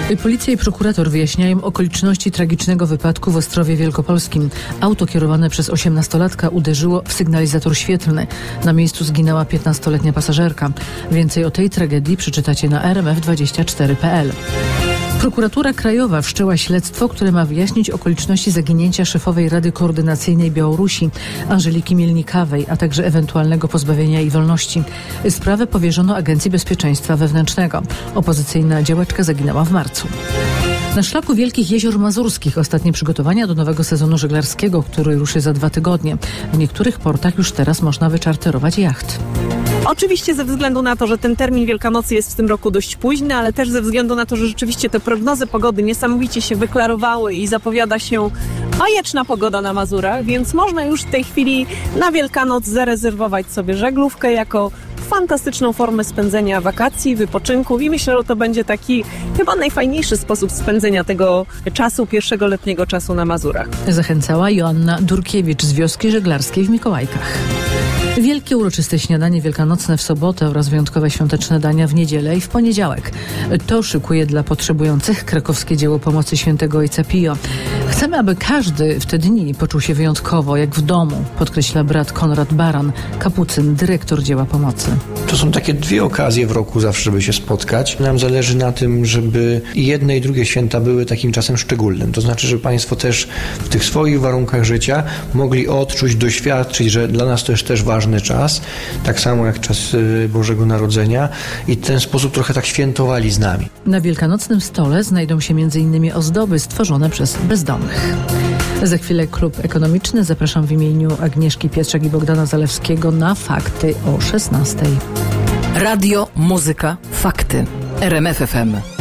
Policja i prokurator wyjaśniają okoliczności tragicznego wypadku w Ostrowie Wielkopolskim. Auto kierowane przez 18-latka uderzyło w sygnalizator świetlny. Na miejscu zginęła 15-letnia pasażerka. Więcej o tej tragedii przeczytacie na rmf24.pl. Prokuratura Krajowa wszczęła śledztwo, które ma wyjaśnić okoliczności zaginięcia szefowej Rady Koordynacyjnej Białorusi Anżeliki Mielnikawej, a także ewentualnego pozbawienia jej wolności. Sprawę powierzono Agencji Bezpieczeństwa Wewnętrznego. Opozycyjna działaczka zaginęła w marcu. Na szlaku Wielkich Jezior Mazurskich ostatnie przygotowania do nowego sezonu żeglarskiego, który ruszy za 2 tygodnie. W niektórych portach już teraz można wyczarterować jacht. Oczywiście ze względu na to, że ten termin Wielkanocy jest w tym roku dość późny, ale też ze względu na to, że rzeczywiście te prognozy pogody niesamowicie się wyklarowały i zapowiada się bajeczna pogoda na Mazurach, więc można już w tej chwili na Wielkanoc zarezerwować sobie żeglówkę jako fantastyczną formę spędzenia wakacji, wypoczynku i myślę, że to będzie taki chyba najfajniejszy sposób spędzenia tego czasu, pierwszego letniego czasu na Mazurach. Zachęcała Joanna Durkiewicz z wioski żeglarskiej w Mikołajkach. Wielkie uroczyste śniadanie wielkanocne w sobotę oraz wyjątkowe świąteczne dania w niedzielę i w poniedziałek. To szykuje dla potrzebujących krakowskie dzieło pomocy świętego Ojca Pio. Chcemy, aby każdy w te dni poczuł się wyjątkowo, jak w domu, podkreśla brat Konrad Baran, kapucyn, dyrektor dzieła pomocy. To są takie 2 okazje w roku zawsze, żeby się spotkać. Nam zależy na tym, żeby i jedne i drugie święta były takim czasem szczególnym. To znaczy, żeby Państwo też w tych swoich warunkach życia mogli odczuć, doświadczyć, że dla nas to jest też ważny czas, tak samo jak czas Bożego Narodzenia i w ten sposób trochę tak świętowali z nami. Na wielkanocnym stole znajdą się m.in. ozdoby stworzone przez bezdomnych. Za chwilę klub ekonomiczny. Zapraszam w imieniu Agnieszki Pietrzak i Bogdana Zalewskiego na Fakty o 16:00. Radio, muzyka, fakty. RMF FM.